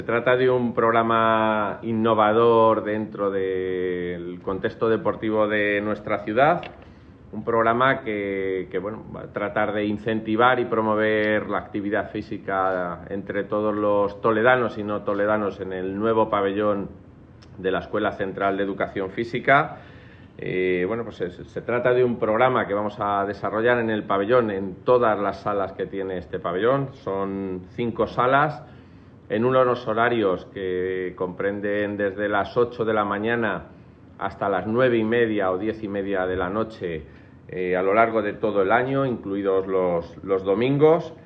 Se trata de un programa innovador dentro del contexto deportivo de nuestra ciudad, un programa que va a tratar de incentivar y promover la actividad física entre todos los toledanos y no toledanos en el nuevo pabellón de la Escuela Central de Educación Física. Se trata de un programa que vamos a desarrollar en el pabellón, en todas las salas que tiene este pabellón. Son 5 salas, en unos horarios que comprenden desde las 8 de la mañana hasta las 9:30 o 10:30 de la noche a lo largo de todo el año, incluidos los domingos.